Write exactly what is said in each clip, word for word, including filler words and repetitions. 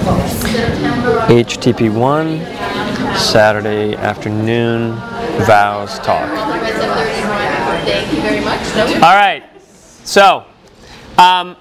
H T P one, Saturday afternoon, vows talk. Thank you very much. All right, so um,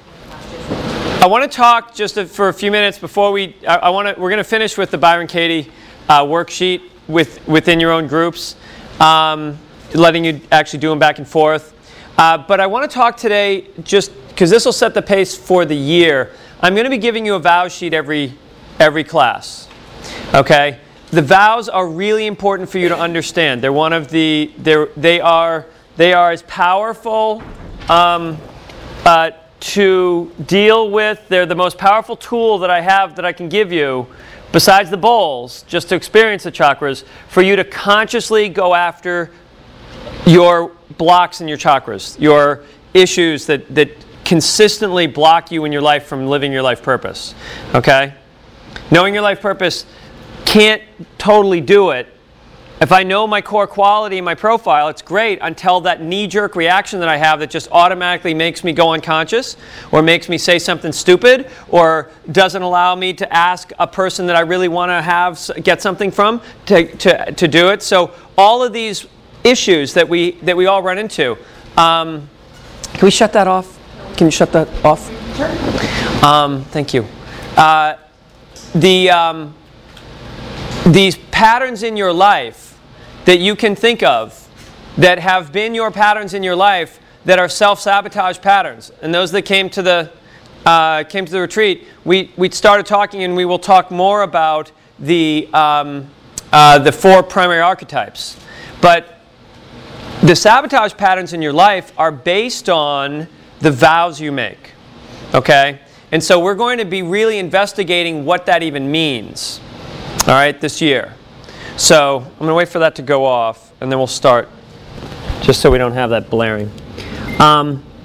I want to talk just a, for a few minutes before we. I, I want to. We're going to finish with the Byron Katie uh, worksheet with within your own groups, um, letting you actually do them back and forth. Uh, but I want to talk today just because this will set the pace for the year. I'm going to be giving you a vow sheet every every class. Okay, the vows are really important for you to understand. They're one of the. They're, they are. They are as powerful um, uh, to deal with. They're the most powerful tool that I have that I can give you, besides the bowls, just to experience the chakras, for you to consciously go after your blocks in your chakras, your issues that, that consistently block you in your life from living your life purpose. Okay? Knowing your life purpose can't totally do it. If I know my core quality and my profile, it's great until that knee-jerk reaction that I have that just automatically makes me go unconscious or makes me say something stupid or doesn't allow me to ask a person that I really want to have get something from to, to, to do it. So all of these issues that we that we all run into. Um, can we shut that off? Can you shut that off? Sure. Um, thank you. Uh, the um, these patterns in your life that you can think of that have been your patterns in your life that are self-sabotage patterns, and those that came to the uh, came to the retreat, we we started talking, and we will talk more about the um, uh, the four primary archetypes. But the sabotage patterns in your life are based on the vows you make. Okay, and so we're going to be really investigating what that even means. All right, this year. So I'm going to wait for that to go off, and then we'll start, just so we don't have that blaring. Um,